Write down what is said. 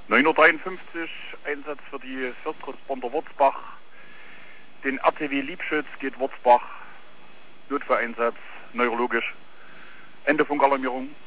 9:53 Einsatz für die First Responder Wurzbach. Den RTW Liebschütz geht Wurzbach. Notfalleinsatz, neurologisch. Ende Funkalarmierung.